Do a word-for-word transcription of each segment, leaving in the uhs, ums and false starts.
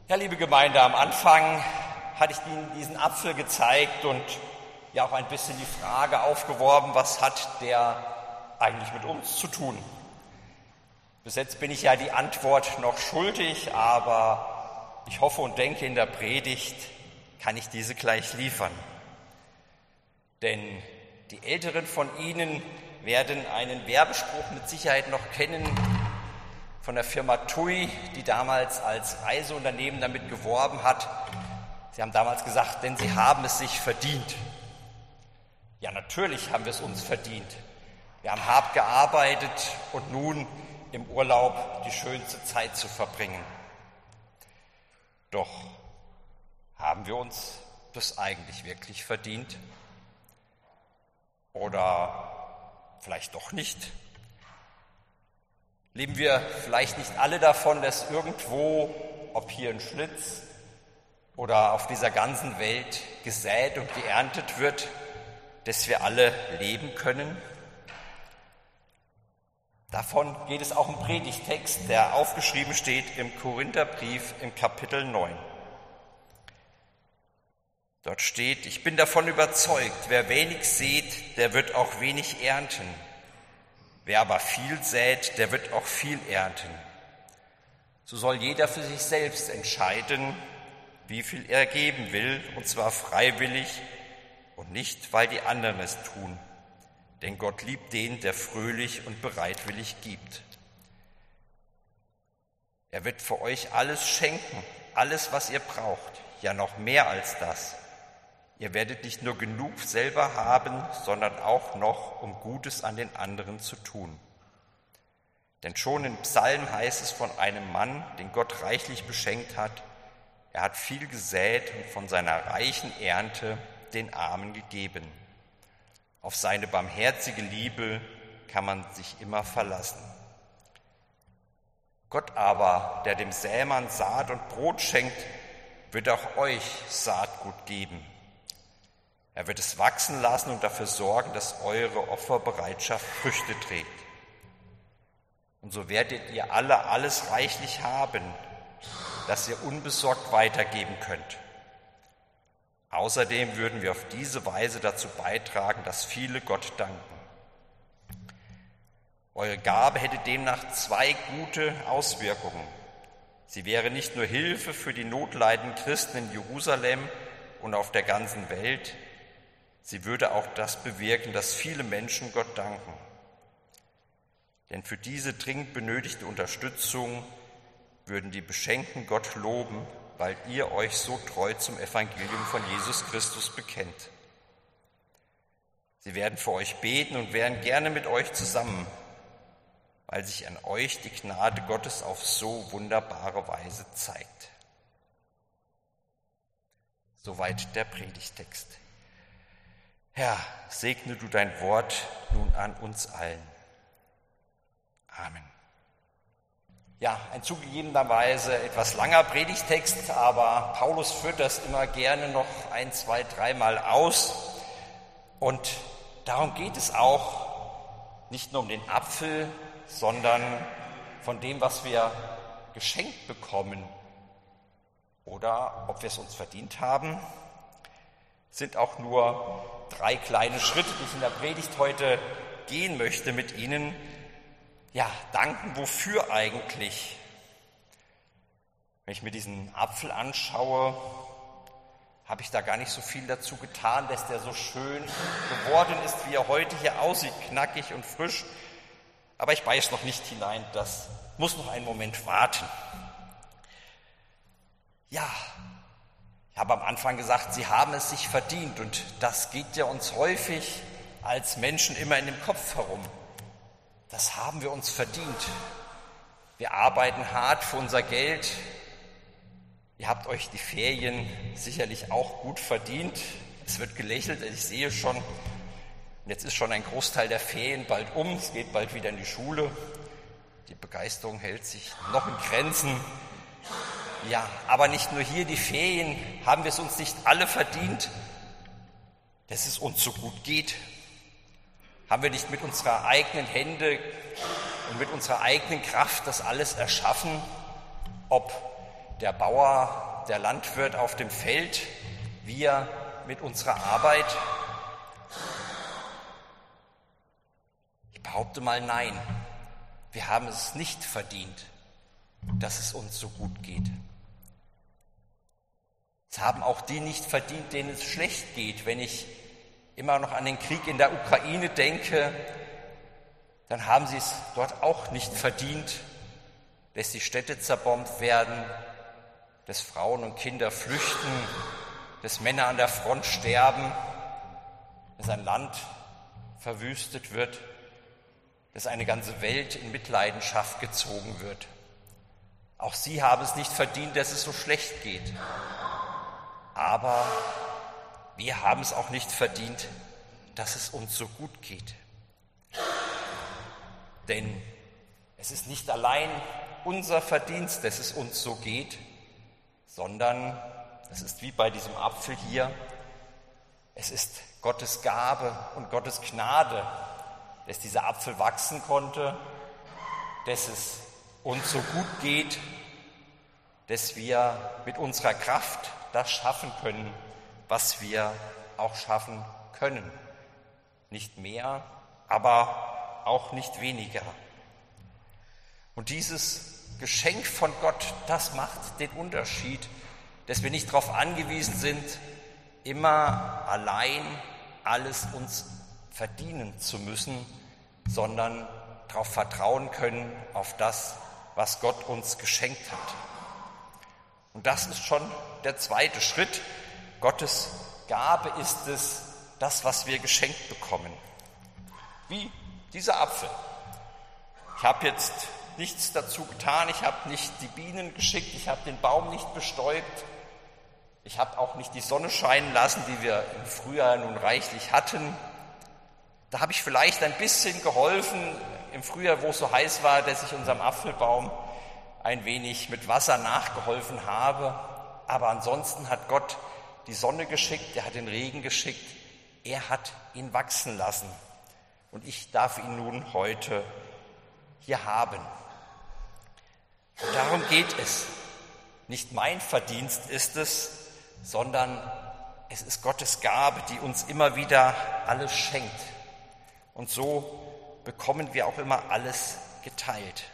Ja, liebe Gemeinde, am Anfang hatte ich Ihnen diesen Apfel gezeigt und ja auch ein bisschen die Frage aufgeworfen, was hat der eigentlich mit uns zu tun? Bis jetzt bin ich ja die Antwort noch schuldig, aber ich hoffe und denke, in der Predigt kann ich diese gleich liefern. Denn die Älteren von Ihnen werden einen Werbespruch mit Sicherheit noch kennen von der Firma TUI, die damals als Reiseunternehmen damit geworben hat. Sie haben damals gesagt, denn sie haben es sich verdient. Ja, natürlich haben wir es uns verdient. Wir haben hart gearbeitet und nun im Urlaub die schönste Zeit zu verbringen. Doch haben wir uns das eigentlich wirklich verdient? Oder vielleicht doch nicht? Leben wir vielleicht nicht alle davon, dass irgendwo, ob hier in Schlitz oder auf dieser ganzen Welt, gesät und geerntet wird, dass wir alle leben können? Davon geht es auch im Predigtext, der aufgeschrieben steht im Korintherbrief im Kapitel neun. Dort steht: Ich bin davon überzeugt, wer wenig sät, der wird auch wenig ernten. Wer aber viel sät, der wird auch viel ernten. So soll jeder für sich selbst entscheiden, wie viel er geben will, und zwar freiwillig und nicht, weil die anderen es tun. Denn Gott liebt den, der fröhlich und bereitwillig gibt. Er wird für euch alles schenken, alles, was ihr braucht, ja noch mehr als das. Ihr werdet nicht nur genug selber haben, sondern auch noch, um Gutes an den anderen zu tun. Denn schon im Psalm heißt es von einem Mann, den Gott reichlich beschenkt hat: Er hat viel gesät und von seiner reichen Ernte den Armen gegeben. Auf seine barmherzige Liebe kann man sich immer verlassen. Gott aber, der dem Sämann Saat und Brot schenkt, wird auch euch Saatgut geben. Er wird es wachsen lassen und dafür sorgen, dass eure Opferbereitschaft Früchte trägt. Und so werdet ihr alle alles reichlich haben, dass ihr unbesorgt weitergeben könnt. Außerdem würden wir auf diese Weise dazu beitragen, dass viele Gott danken. Eure Gabe hätte demnach zwei gute Auswirkungen. Sie wäre nicht nur Hilfe für die notleidenden Christen in Jerusalem und auf der ganzen Welt, sie würde auch das bewirken, dass viele Menschen Gott danken. Denn für diese dringend benötigte Unterstützung würden die Beschenkten Gott loben, weil ihr euch so treu zum Evangelium von Jesus Christus bekennt. Sie werden für euch beten und wären gerne mit euch zusammen, weil sich an euch die Gnade Gottes auf so wunderbare Weise zeigt. Soweit der Predigtext. Herr, segne du dein Wort nun an uns allen. Amen. Ja, ein zugegebenerweise etwas langer Predigtext, aber Paulus führt das immer gerne noch ein, zwei, dreimal aus. Und darum geht es auch, nicht nur um den Apfel, sondern von dem, was wir geschenkt bekommen oder ob wir es uns verdient haben, sind auch nur drei kleine Schritte, die ich in der Predigt heute gehen möchte mit Ihnen. Ja, danken wofür eigentlich? Wenn ich mir diesen Apfel anschaue, habe ich da gar nicht so viel dazu getan, dass der so schön geworden ist, wie er heute hier aussieht, knackig und frisch. Aber ich beiß noch nicht hinein, das muss noch einen Moment warten. Ja, ich habe am Anfang gesagt, Sie haben es sich verdient, und das geht ja uns häufig als Menschen immer in dem Kopf herum. Das haben wir uns verdient. Wir arbeiten hart für unser Geld. Ihr habt euch die Ferien sicherlich auch gut verdient. Es wird gelächelt, ich sehe schon, jetzt ist schon ein Großteil der Ferien bald um, es geht bald wieder in die Schule. Die Begeisterung hält sich noch in Grenzen. Ja, aber nicht nur hier die Ferien, haben wir es uns nicht alle verdient, dass es uns so gut geht. Haben wir nicht mit unserer eigenen Hände und mit unserer eigenen Kraft das alles erschaffen, ob der Bauer, der Landwirt auf dem Feld, wir mit unserer Arbeit? Ich behaupte mal nein. Wir haben es nicht verdient, dass es uns so gut geht. Es haben auch die nicht verdient, denen es schlecht geht. Wenn ich immer noch an den Krieg in der Ukraine denke, dann haben sie es dort auch nicht verdient, dass die Städte zerbombt werden, dass Frauen und Kinder flüchten, dass Männer an der Front sterben, dass ein Land verwüstet wird, dass eine ganze Welt in Mitleidenschaft gezogen wird. Auch sie haben es nicht verdient, dass es so schlecht geht. Aber wir haben es auch nicht verdient, dass es uns so gut geht. Denn es ist nicht allein unser Verdienst, dass es uns so geht, sondern es ist wie bei diesem Apfel hier, es ist Gottes Gabe und Gottes Gnade, dass dieser Apfel wachsen konnte, dass es uns so gut geht, dass wir mit unserer Kraft das schaffen können, was wir auch schaffen können. Nicht mehr, aber auch nicht weniger. Und dieses Geschenk von Gott, das macht den Unterschied, dass wir nicht darauf angewiesen sind, immer allein alles uns verdienen zu müssen, sondern darauf vertrauen können, auf das, was Gott uns geschenkt hat. Und das ist schon der zweite Schritt. Gottes Gabe ist es, das, was wir geschenkt bekommen. Wie dieser Apfel. Ich habe jetzt nichts dazu getan, ich habe nicht die Bienen geschickt, ich habe den Baum nicht bestäubt, ich habe auch nicht die Sonne scheinen lassen, die wir im Frühjahr nun reichlich hatten. Da habe ich vielleicht ein bisschen geholfen im Frühjahr, wo es so heiß war, dass ich unserem Apfelbaum ein wenig mit Wasser nachgeholfen habe. Aber ansonsten hat Gott die Sonne geschickt, er hat den Regen geschickt, er hat ihn wachsen lassen. Und ich darf ihn nun heute hier haben. Und darum geht es. Nicht mein Verdienst ist es, sondern es ist Gottes Gabe, die uns immer wieder alles schenkt. Und so bekommen wir auch immer alles geteilt.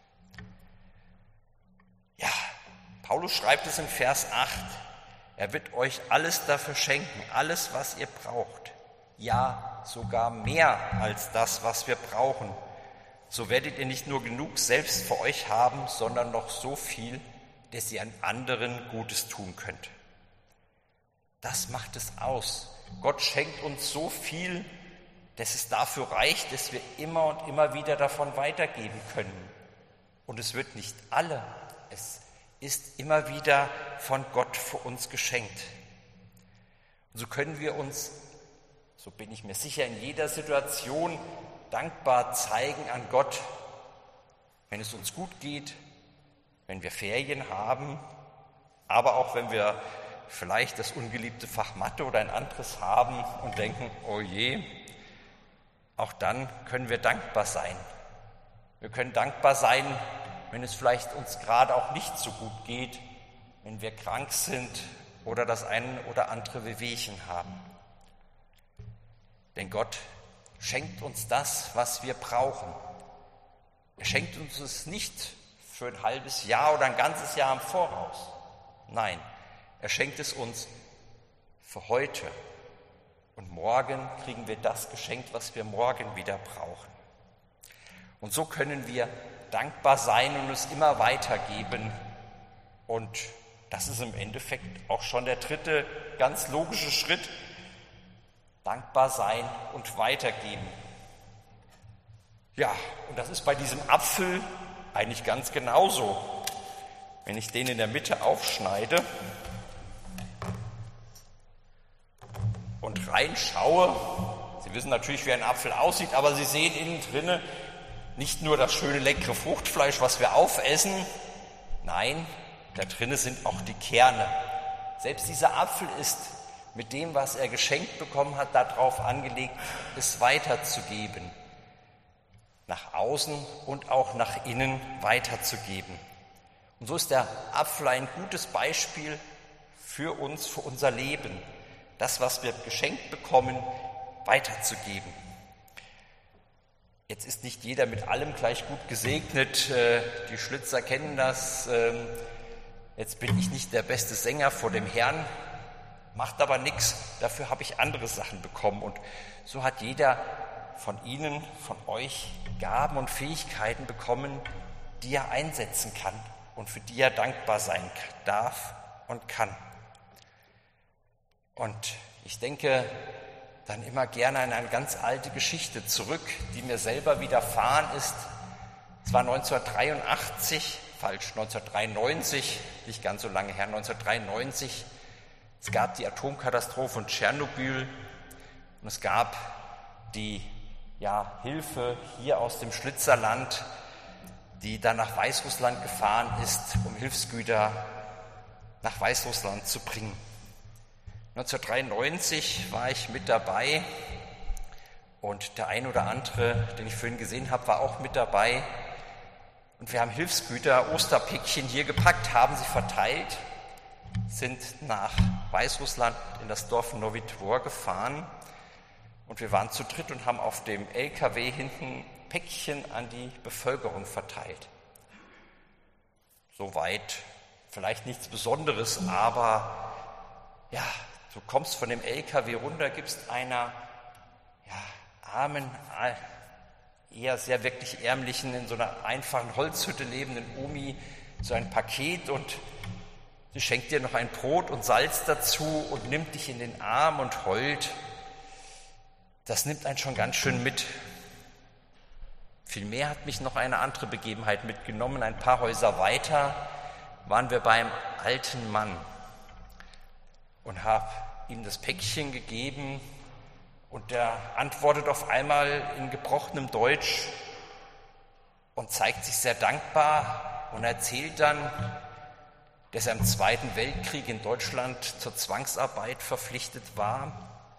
Ja, Paulus schreibt es im Vers acht. Er wird euch alles dafür schenken, alles, was ihr braucht. Ja, sogar mehr als das, was wir brauchen. So werdet ihr nicht nur genug selbst für euch haben, sondern noch so viel, dass ihr an anderen Gutes tun könnt. Das macht es aus. Gott schenkt uns so viel, dass es dafür reicht, dass wir immer und immer wieder davon weitergeben können. Und es wird nicht alle, es ist immer wieder von Gott für uns geschenkt. Und so können wir uns, so bin ich mir sicher, in jeder Situation dankbar zeigen an Gott, wenn es uns gut geht, wenn wir Ferien haben, aber auch wenn wir vielleicht das ungeliebte Fach Mathe oder ein anderes haben und denken, oh je, auch dann können wir dankbar sein. Wir können dankbar sein, wenn es vielleicht uns gerade auch nicht so gut geht, wenn wir krank sind oder das eine oder andere Wehwehchen haben. Denn Gott schenkt uns das, was wir brauchen. Er schenkt uns es nicht für ein halbes Jahr oder ein ganzes Jahr im Voraus. Nein, er schenkt es uns für heute. Und morgen kriegen wir das geschenkt, was wir morgen wieder brauchen. Und so können wir dankbar sein und es immer weitergeben. Und das ist im Endeffekt auch schon der dritte ganz logische Schritt. Dankbar sein und weitergeben. Ja, und das ist bei diesem Apfel eigentlich ganz genauso. Wenn ich den in der Mitte aufschneide und reinschaue, Sie wissen natürlich, wie ein Apfel aussieht, aber Sie sehen innen drinne nicht nur das schöne, leckere Fruchtfleisch, was wir aufessen, nein, da drinnen sind auch die Kerne. Selbst dieser Apfel ist mit dem, was er geschenkt bekommen hat, darauf angelegt, es weiterzugeben. Nach außen und auch nach innen weiterzugeben. Und so ist der Apfel ein gutes Beispiel für uns, für unser Leben, das, was wir geschenkt bekommen, weiterzugeben. Jetzt ist nicht jeder mit allem gleich gut gesegnet, die Schlitzer kennen das. Jetzt bin ich nicht der beste Sänger vor dem Herrn, macht aber nichts, dafür habe ich andere Sachen bekommen. Und so hat jeder von Ihnen, von euch Gaben und Fähigkeiten bekommen, die er einsetzen kann und für die er dankbar sein darf und kann. Und ich denke dann immer gerne an eine ganz alte Geschichte zurück, die mir selber widerfahren ist. Es war neunzehnhundertdreiundachtzig, falsch, neunzehnhundertdreiundneunzig, nicht ganz so lange her, neunzehnhundertdreiundneunzig. Es gab die Atomkatastrophe von Tschernobyl und es gab die ja, Hilfe hier aus dem Schlitzerland, die dann nach Weißrussland gefahren ist, um Hilfsgüter nach Weißrussland zu bringen. neunzehnhundertdreiundneunzig war ich mit dabei und der ein oder andere, den ich vorhin gesehen habe, war auch mit dabei. Und wir haben Hilfsgüter, Osterpäckchen hier gepackt, haben sie verteilt, sind nach Weißrussland in das Dorf Nowy Dwor gefahren und wir waren zu dritt und haben auf dem L K W hinten Päckchen an die Bevölkerung verteilt. Soweit vielleicht nichts Besonderes, aber ja, du kommst von dem L K W runter, gibst einer ja, armen, eher sehr wirklich ärmlichen, in so einer einfachen Holzhütte lebenden Omi so ein Paket und sie schenkt dir noch ein Brot und Salz dazu und nimmt dich in den Arm und heult. Das nimmt einen schon ganz schön mit. Vielmehr hat mich noch eine andere Begebenheit mitgenommen. Ein paar Häuser weiter waren wir beim alten Mann und habe ihm das Päckchen gegeben und der antwortet auf einmal in gebrochenem Deutsch und zeigt sich sehr dankbar und erzählt dann, dass er im Zweiten Weltkrieg in Deutschland zur Zwangsarbeit verpflichtet war,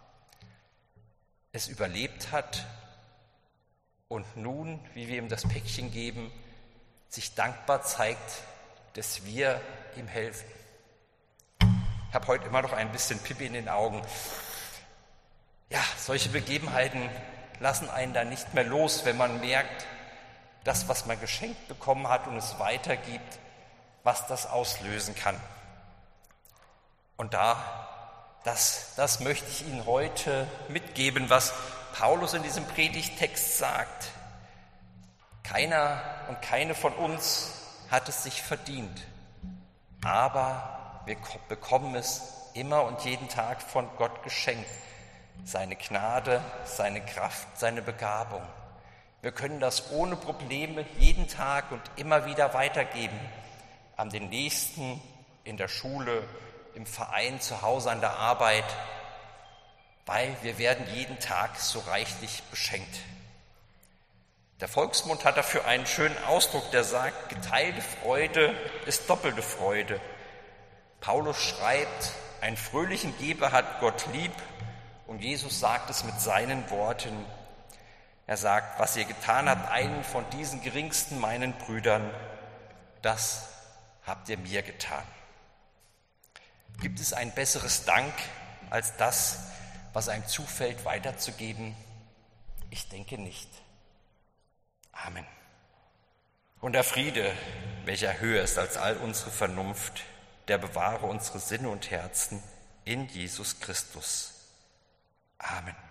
es überlebt hat und nun, wie wir ihm das Päckchen geben, sich dankbar zeigt, dass wir ihm helfen. Ich habe heute immer noch ein bisschen Pipi in den Augen. Ja, solche Begebenheiten lassen einen dann nicht mehr los, wenn man merkt, das, was man geschenkt bekommen hat und es weitergibt, was das auslösen kann. Und da, das, das möchte ich Ihnen heute mitgeben, was Paulus in diesem Predigttext sagt. Keiner und keine von uns hat es sich verdient, aber wir bekommen es immer und jeden Tag von Gott geschenkt. Seine Gnade, seine Kraft, seine Begabung. Wir können das ohne Probleme jeden Tag und immer wieder weitergeben. An den Nächsten, in der Schule, im Verein, zu Hause, an der Arbeit, weil wir werden jeden Tag so reichlich beschenkt. Der Volksmund hat dafür einen schönen Ausdruck, der sagt, geteilte Freude ist doppelte Freude. Paulus schreibt, einen fröhlichen Geber hat Gott lieb und Jesus sagt es mit seinen Worten. Er sagt, was ihr getan habt, einen von diesen geringsten meinen Brüdern, das habt ihr mir getan. Gibt es ein besseres Dank als das, was einem zufällt, weiterzugeben? Ich denke nicht. Amen. Und der Friede, welcher höher ist als all unsere Vernunft, der bewahre unsere Sinne und Herzen in Jesus Christus. Amen.